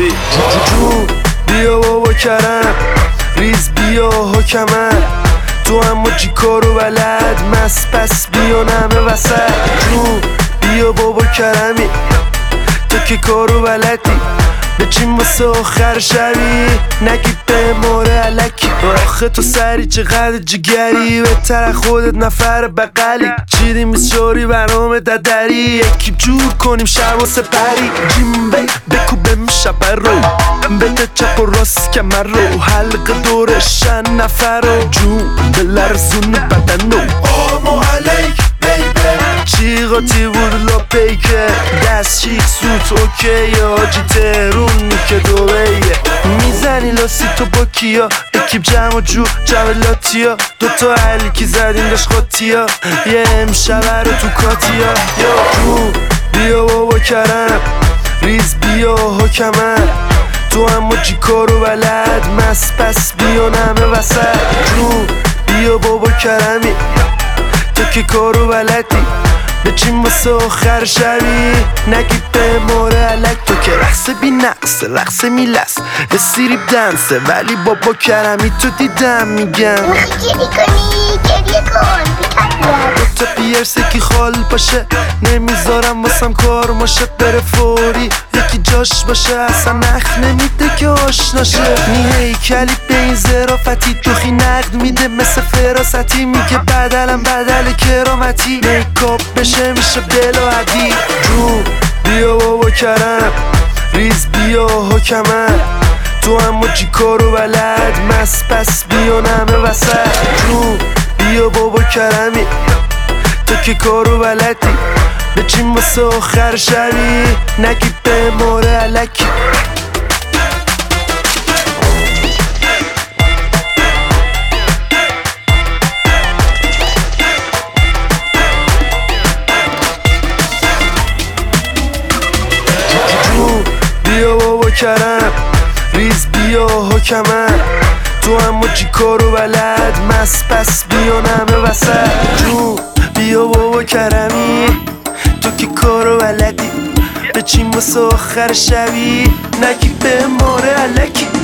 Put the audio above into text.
بگی جون بیا بابا کرم ریز بیا حکمم تو اما چی کارو بلد مست پس بیا نمه وسط جون بیا بابا کرمی تو که کارو بلدی بچین واسه آخر شبی نگی به ماره علکی آخه تو سری چقدر جگری بهتر خودت نفر بقلی چیدیم بیسیاری برنامه ددری یکی جور کنیم شب و سپری جیمبه بکوبم شب رو بده چپ و راست کمر رو حلق دورشن نفر رو جون بلرزون بدن رو آمو علیک چی قاطی بود لا پیکه دست شیک سوت اوکی آجی تهرونی که دوبهیه میزنی لاسی تو با کیا اکیب جمع و جو جولاتیا دوتا هلیکی زدیم داشت خاطیا یه امشبه رو تو کاتیا یا جون بیا بابا کرم ریز بیا حکمم تو اما چی کارو بلد مست پس بیا نمه وسط جون بیا بابا کرمی تو که کارو بلدی بچین واسه آخر شبی نگی به ماره علک تو که رقص بی نقصه رقص میلس استریپ دنسه ولی بابا کرمی تو دیدم میگم گریه کنی گریه کن تا پیرسه کی خال باشه نمیذارم واسم کار ماشه بره فوری یکی جاش باشه اصلا نخ نمیده که آشناشه نی هیکلی به این ظرافتی توخی نقد میده مثل فراستی میگه بدلم بدل کرامتی میکاپ بشه میشه بلاعدی جون بیا بابا کرم ریز بیا حکمم تو اما چی کارو بلد مست پس بیا نمه وسط جون بیا بابا کرمی تو که کارو بلدی بچین واسه آخر شبی نگی به ماره علکی جون بیا بابا کرم ریز بیا حکمم تو اما چی کارو بلد مست پس بیا نمه وسط جون بیا بابا کرمی تو که کارو بلدی بچین واسه آخر شبی نگی به ماره علکی